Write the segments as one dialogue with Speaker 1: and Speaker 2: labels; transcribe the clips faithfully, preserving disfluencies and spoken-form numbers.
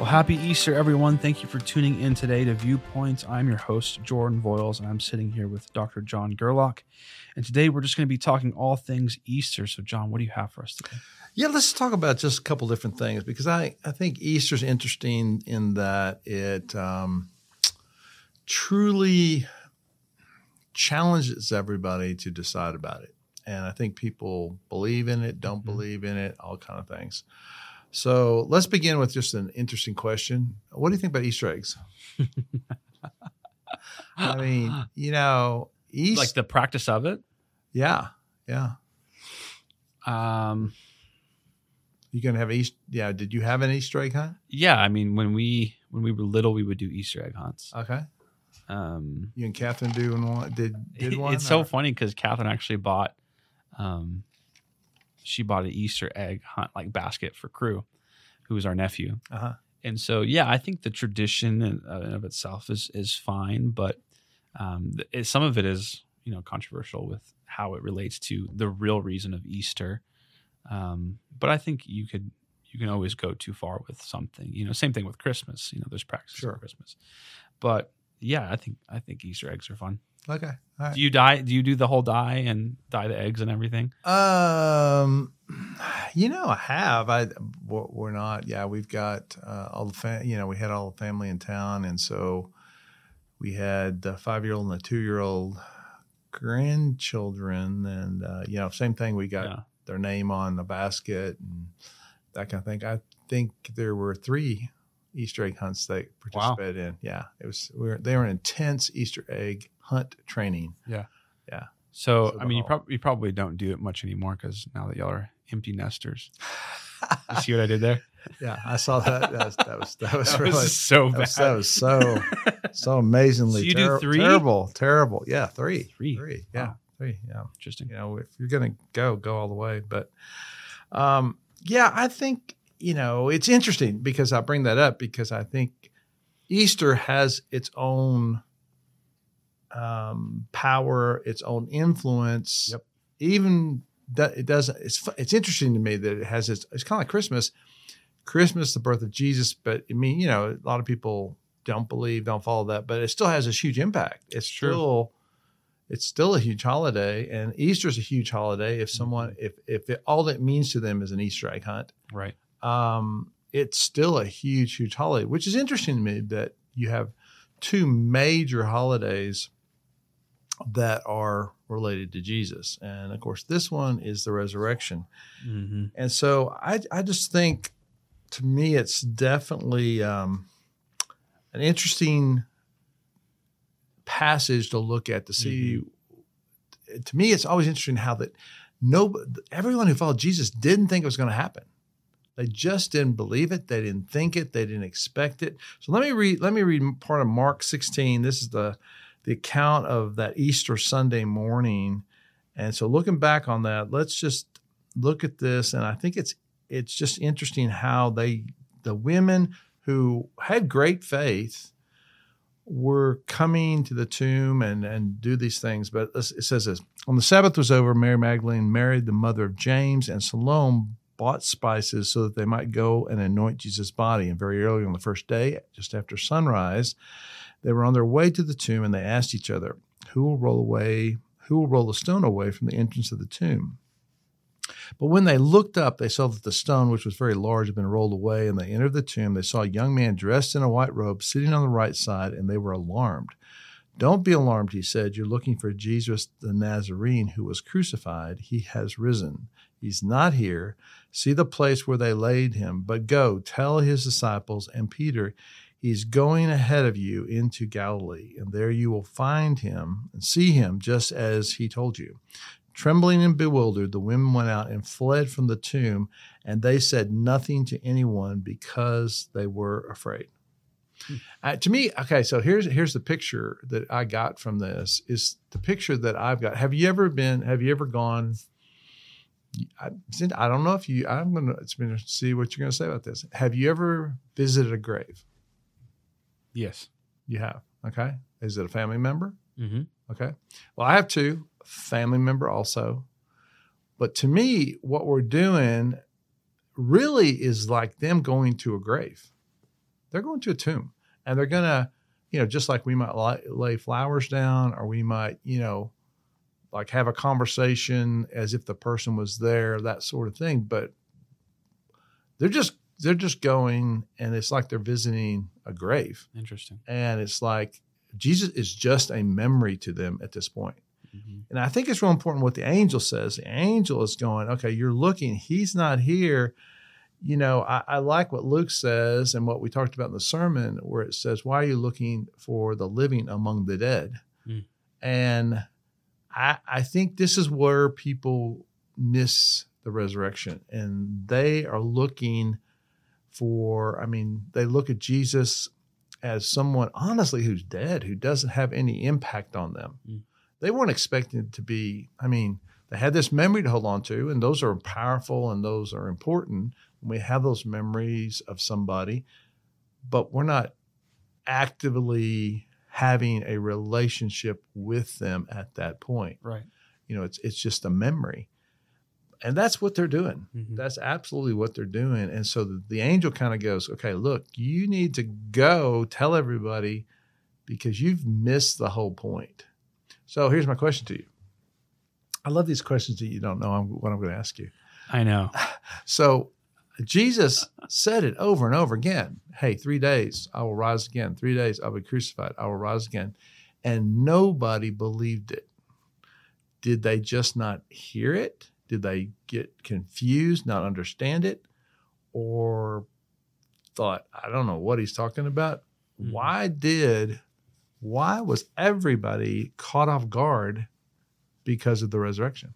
Speaker 1: happy Easter, everyone. Thank you for tuning in today to Viewpoints. I'm your host, Jordan Voiles, and I'm sitting here with Doctor John Gerlach. And today we're just going to be talking all things Easter. So, John, what do you have for us today?
Speaker 2: Yeah, let's talk about just a couple different things because I, I think Easter's interesting in that it um, truly challenges everybody to decide about it. And I think people believe in it, don't mm-hmm. believe in it, all kind of things. So let's begin with just an interesting question. What do you think about Easter eggs? I mean, you know, Easter.
Speaker 1: Like the practice of it?
Speaker 2: Yeah, yeah.
Speaker 1: Um,
Speaker 2: you going to have Easter? Yeah. Did you have an Easter egg hunt?
Speaker 1: Yeah. I mean, when we when we were little, we would do Easter egg hunts.
Speaker 2: Okay.
Speaker 1: Um,
Speaker 2: you and Catherine doing one? Did did one?
Speaker 1: It's or? so funny because Catherine actually bought. Um, she bought an Easter egg hunt like basket for Crew, who is our nephew.
Speaker 2: Uh-huh.
Speaker 1: And so, yeah, I think the tradition in, uh, in of itself is is fine, but um, it, some of it is, you know, controversial with how it relates to the real reason of Easter. Um, but I think you could you can always go too far with something. You know, same thing with Christmas. You know, there's practices
Speaker 2: sure.
Speaker 1: for Christmas, but yeah, I think I think Easter eggs are fun.
Speaker 2: Okay. All right.
Speaker 1: Do you dye? Do you do the whole dye and dye the eggs and everything?
Speaker 2: Um, you know, I have. I we're not. Yeah, we've got uh, all the fam- you know, we had all the family in town, and so we had the five-year-old and the two-year-old grandchildren, and uh, you know, same thing. We got yeah. their name on the basket and that kind of thing. I think there were three Easter egg hunts they participated
Speaker 1: wow.
Speaker 2: in. Yeah, it was. We were, they were intense Easter egg hunt training.
Speaker 1: Yeah,
Speaker 2: yeah.
Speaker 1: So, so I mean, you, prob- you probably don't do it much anymore because now that y'all are empty nesters. You see what I did there?
Speaker 2: Yeah, I saw that. That was that was, that was
Speaker 1: that
Speaker 2: really
Speaker 1: was so bad.
Speaker 2: That was, that was so so amazingly.
Speaker 1: So you
Speaker 2: ter-
Speaker 1: do three?
Speaker 2: Terrible, terrible. Yeah, three,
Speaker 1: three,
Speaker 2: three. Yeah,
Speaker 1: wow.
Speaker 2: three. Yeah,
Speaker 1: interesting.
Speaker 2: You know, if you're gonna go, go all the way. But, um, yeah, I think. You know, it's interesting because I bring that up because I think Easter has its own um, power, its own influence.
Speaker 1: Yep.
Speaker 2: Even that it doesn't. It's it's interesting to me that it has its. It's kind of like Christmas. Christmas, the birth of Jesus, but I mean, you know, a lot of people don't believe, don't follow that, but it still has this huge impact. It's
Speaker 1: True.
Speaker 2: still. It's still a huge holiday, and Easter's a huge holiday. If someone, if if it, all it means to them is an Easter egg hunt,
Speaker 1: right?
Speaker 2: Um, it's still a huge, huge holiday, which is interesting to me that you have two major holidays that are related to Jesus. And of course, this one is the resurrection.
Speaker 1: Mm-hmm.
Speaker 2: And so I, I just think to me, it's definitely um, an interesting passage to look at to see. Mm-hmm. To me, it's always interesting how that no, everyone who followed Jesus didn't think it was going to happen. They just didn't believe it. They didn't think it. They didn't expect it. So let me read. Let me read part of Mark sixteen. This is the the account of that Easter Sunday morning. And so looking back on that, let's just look at this. And I think it's it's just interesting how they the women who had great faith were coming to the tomb and and do these things. But it says this: on the Sabbath was over, Mary Magdalene, Mary the mother of James, and Salome bought spices so that they might go and anoint Jesus' body. And very early on the first day, just after sunrise, they were on their way to the tomb, and they asked each other, who will roll away, who will roll the stone away from the entrance of the tomb? But when they looked up, they saw that the stone, which was very large, had been rolled away, and they entered the tomb. They saw a young man dressed in a white robe sitting on the right side, and they were alarmed. Don't be alarmed, he said. You're looking for Jesus the Nazarene who was crucified. He has risen. He's not here. See the place where they laid him. But go, tell his disciples and Peter, he's going ahead of you into Galilee, and there you will find him and see him just as he told you. Trembling and bewildered, the women went out and fled from the tomb, and they said nothing to anyone because they were afraid. Hmm. Uh, to me, okay, so here's here's the picture that I got from this, is the picture that I've got. Have you ever been, have you ever gone, I, I don't know if you, I'm going to see what you're going to say about this. Have you ever visited a grave?
Speaker 1: Yes.
Speaker 2: You have. Okay. Is it a family member?
Speaker 1: Mm-hmm.
Speaker 2: Okay. Well, I have two, family member also. But to me, what we're doing really is like them going to a grave. They're going to a tomb, and they're going to, you know, just like we might lay, lay flowers down, or we might, you know, like have a conversation as if the person was there, that sort of thing. But they're just they're just going, and it's like they're visiting a grave.
Speaker 1: Interesting.
Speaker 2: And it's like Jesus is just a memory to them at this point.
Speaker 1: Mm-hmm.
Speaker 2: And I think it's real important what the angel says. The angel is going, okay, you're looking, he's not here. You know, I, I like what Luke says and what we talked about in the sermon, where it says, why are you looking for the living among the dead? Mm. And I, I think this is where people miss the resurrection. And they are looking for, I mean, they look at Jesus as someone, honestly, who's dead, who doesn't have any impact on them. Mm. They weren't expecting it to be, I mean, they had this memory to hold on to, and those are powerful and those are important. We have those memories of somebody, but we're not actively having a relationship with them at that point.
Speaker 1: Right.
Speaker 2: You know, it's it's just a memory. And that's what they're doing. Mm-hmm. That's absolutely what they're doing. And so the, the angel kind of goes, okay, look, you need to go tell everybody because you've missed the whole point. So here's my question to you. I love these questions that you don't know what I'm going to ask you.
Speaker 1: I know.
Speaker 2: So Jesus said it over and over again. Hey, three days, I will rise again. Three days, I will be crucified. I will rise again. And nobody believed it. Did they just not hear it? Did they get confused, not understand it? Or thought, I don't know what he's talking about? Mm-hmm. Why did, why was everybody caught off guard because of the resurrection?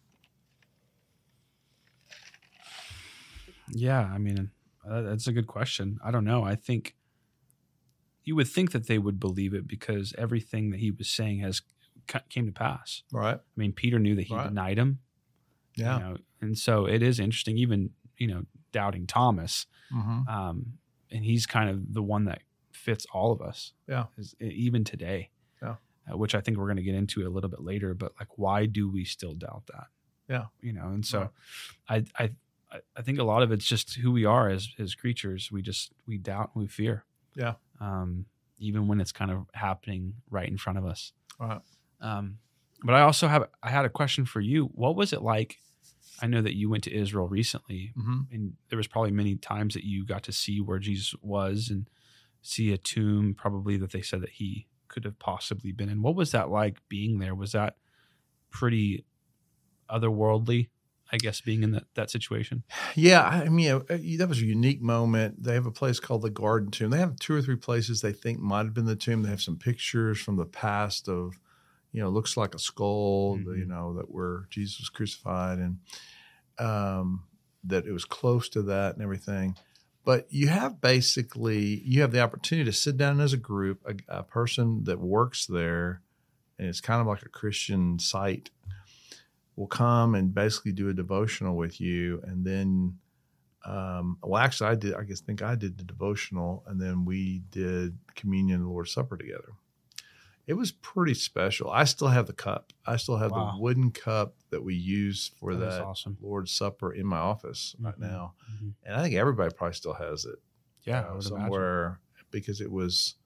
Speaker 1: Yeah, I mean, uh, that's a good question. I don't know. I think you would think that they would believe it because everything that he was saying has came to pass.
Speaker 2: Right.
Speaker 1: I mean, Peter knew that he right. denied him.
Speaker 2: Yeah.
Speaker 1: You know, and so it is interesting, even, you know, doubting Thomas. Mm-hmm. Um, and he's kind of the one that fits all of us.
Speaker 2: Yeah.
Speaker 1: Is, even today.
Speaker 2: Yeah.
Speaker 1: Uh, which I think we're going to get into a little bit later, but like, why do we still doubt that?
Speaker 2: Yeah.
Speaker 1: You know, and so
Speaker 2: right.
Speaker 1: I, I, I think a lot of it's just who we are as as creatures. We just we doubt and we fear.
Speaker 2: Yeah.
Speaker 1: Um, even when it's kind of happening right in front of us.
Speaker 2: Right.
Speaker 1: Um, but I also have I had a question for you. What was it like? I know that you went to Israel recently, mm-hmm. and there was probably many times that you got to see where Jesus was and see a tomb, probably that they said that he could have possibly been in. What was that like being there? Was that pretty otherworldly? I guess being in that, that situation.
Speaker 2: Yeah. I mean, that was a unique moment. They have a place called the Garden Tomb. They have two or three places they think might have been the tomb. They have some pictures from the past of, you know, looks like a skull, mm-hmm. you know, that where Jesus was crucified and um, that it was close to that and everything. But you have basically, you have the opportunity to sit down as a group, a, a person that works there, and it's kind of like a Christian site, will come and basically do a devotional with you. And then, um, well, actually I did, I guess, think I did the devotional, and then we did communion and the Lord's Supper together. It was pretty special. I still have the cup. I still have wow. the wooden cup that we use for that, that
Speaker 1: awesome.
Speaker 2: Lord's Supper in my office
Speaker 1: mm-hmm.
Speaker 2: right now.
Speaker 1: Mm-hmm.
Speaker 2: And I think everybody probably still has it.
Speaker 1: Yeah.
Speaker 2: Uh, somewhere imagine. Because it was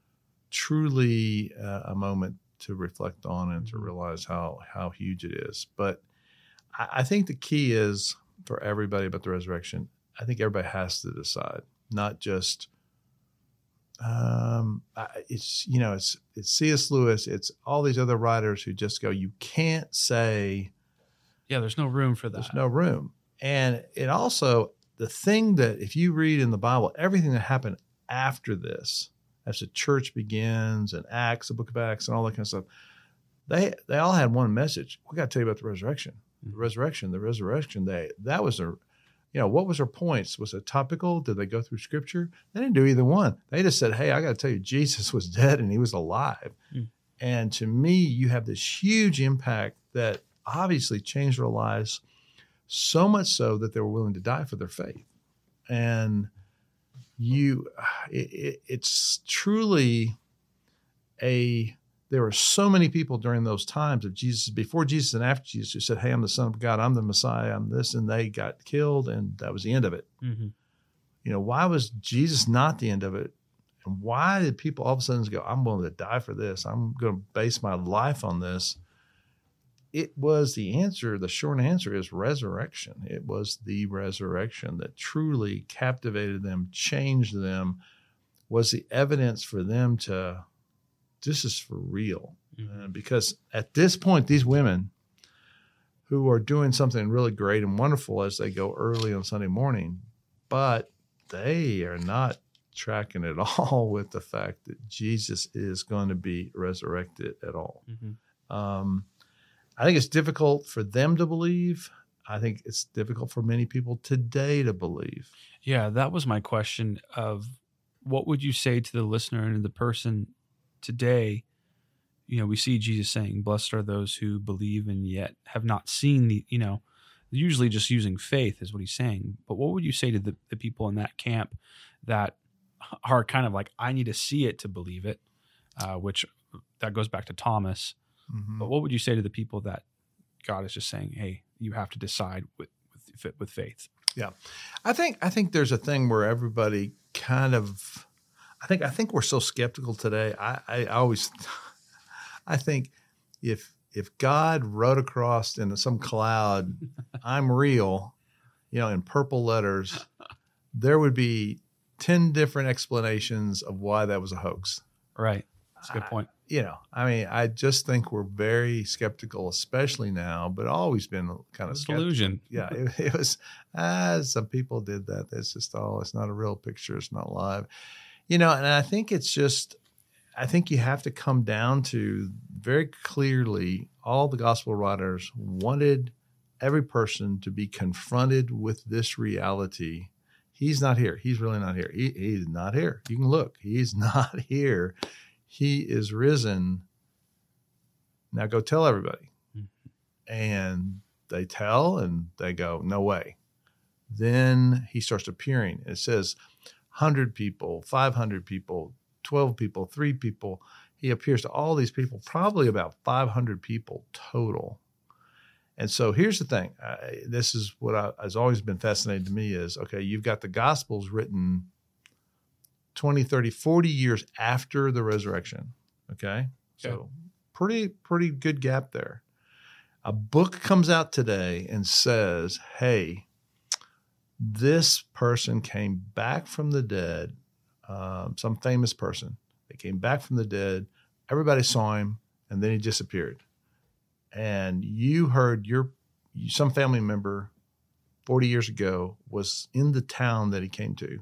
Speaker 2: truly uh, a moment to reflect on and to realize how, how huge it is. But I, I think the key is for everybody about the resurrection, I think everybody has to decide, not just, um, it's, you know, it's, it's C S Lewis, it's all these other writers who just go, you can't say.
Speaker 1: Yeah, there's no room for that.
Speaker 2: There's no room. And it also, the thing that if you read in the Bible, everything that happened after this, as the church begins and Acts, the book of Acts and all that kind of stuff, they they all had one message. We got to tell you about the resurrection, mm-hmm. the resurrection, the resurrection. They that was their, you know, what was their points? Was it topical? Did they go through scripture? They didn't do either one. They just said, hey, I got to tell you, Jesus was dead and he was alive. Mm. And to me, you have this huge impact that obviously changed their lives so much so that they were willing to die for their faith. And you, it, it, it's truly a, there were so many people during those times of Jesus, before Jesus and after Jesus, who said, hey, I'm the Son of God, I'm the Messiah, I'm this, and they got killed, and that was the end of it. Mm-hmm. You know, why was Jesus not the end of it? And why did people all of a sudden go, I'm willing to die for this. I'm going to base my life on this. It was the answer. The short answer is resurrection. It was the resurrection that truly captivated them, changed them, was the evidence for them to, this is for real. Mm-hmm. Uh, because at this point, these women who are doing something really great and wonderful as they go early on Sunday morning, but they are not tracking at all with the fact that Jesus is going to be resurrected at all. Mm-hmm. Um, I think it's difficult for them to believe. I think it's difficult for many people today to believe.
Speaker 1: Yeah, that was my question of what would you say to the listener and the person today? You know, we see Jesus saying, blessed are those who believe and yet have not seen the, you know, usually just using faith is what he's saying. But what would you say to the, the people in that camp that are kind of like, I need to see it to believe it, uh, which that goes back to Thomas. Mm-hmm. But what would you say to the people that God is just saying, hey, you have to decide with, with, with faith?
Speaker 2: Yeah. I think, I think there's a thing where everybody kind of, I think, I think we're so skeptical today. I, I always, I think if, if God wrote across in some cloud, I'm real, you know, in purple letters, there would be ten different explanations of why that was a hoax.
Speaker 1: Right. That's a good point.
Speaker 2: I, you know, I mean, I just think we're very skeptical, especially now, but always been kind of
Speaker 1: it's
Speaker 2: skeptical.
Speaker 1: Delusion.
Speaker 2: Yeah. It, it was, ah, some people did that. That's just all, it's not a real picture. It's not live, you know, and I think it's just, I think you have to come down to very clearly all the gospel writers wanted every person to be confronted with this reality. He's not here. He's really not here. He, he's not here. You can look. He's not here. He is risen. Now go tell everybody. Mm-hmm. And they tell and they go, no way. Then he starts appearing. It says one hundred people, five hundred people, twelve people, three people. He appears to all these people, probably about five hundred people total. And so here's the thing. Uh, this is what I, has always been fascinating to me is, okay, you've got the Gospels written twenty, thirty, forty years after the resurrection. Okay. Okay. So pretty, pretty good gap there. A book comes out today and says, hey, this person came back from the dead, um, some famous person. They came back from the dead. Everybody saw him, and then he disappeared. And you heard your some family member forty years ago was in the town that he came to.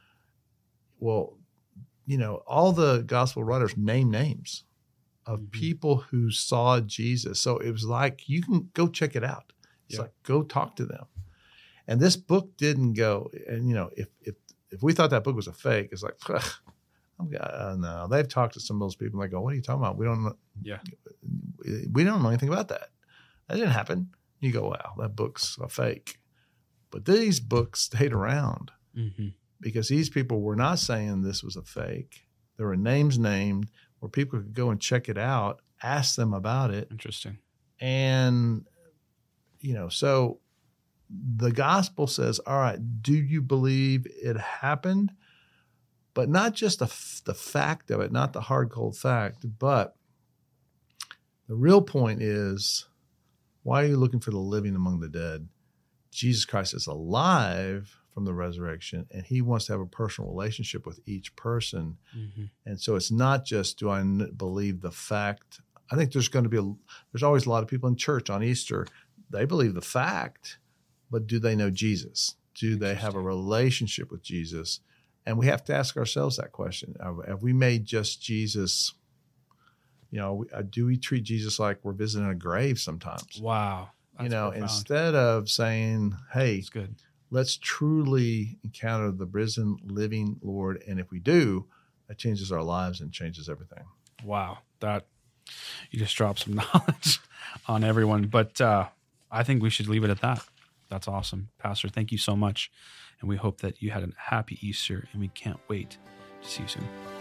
Speaker 2: Well, you know, all the gospel writers name names of mm-hmm. people who saw Jesus. So it was like, you can go check it out. It's yeah. like, go talk to them. And this book didn't go, and, you know, if if if we thought that book was a fake, it's like, I'm, uh, no, they've talked to some of those people and they go, what are you talking about? We don't know.
Speaker 1: Yeah.
Speaker 2: We don't know anything about that. That didn't happen. You go, wow, that book's a fake. But these books stayed around mm-hmm. because these people were not saying this was a fake. There were names named where people could go and check it out, ask them about it.
Speaker 1: Interesting.
Speaker 2: And, you know, so the gospel says, all right, do you believe it happened? But not just the, the fact of it, not the hard, cold fact, but the real point is, why are you looking for the living among the dead? Jesus Christ is alive from the resurrection, and he wants to have a personal relationship with each person. Mm-hmm. And so it's not just, do I believe the fact? I think there's going to be, a, there's always a lot of people in church on Easter, they believe the fact, but do they know Jesus? Do they have a relationship with Jesus? And we have to ask ourselves that question. Have we made just Jesus, you know, do we treat Jesus like we're visiting a grave sometimes?
Speaker 1: Wow.
Speaker 2: That's you know, profound. Instead of saying, hey,
Speaker 1: that's good.
Speaker 2: Let's truly encounter the risen, living Lord. And if we do, that changes our lives and changes everything.
Speaker 1: Wow. That, you just dropped some knowledge on everyone. But uh, I think we should leave it at that. That's awesome. Pastor, thank you so much. And we hope that you had a happy Easter, and we can't wait to see you soon.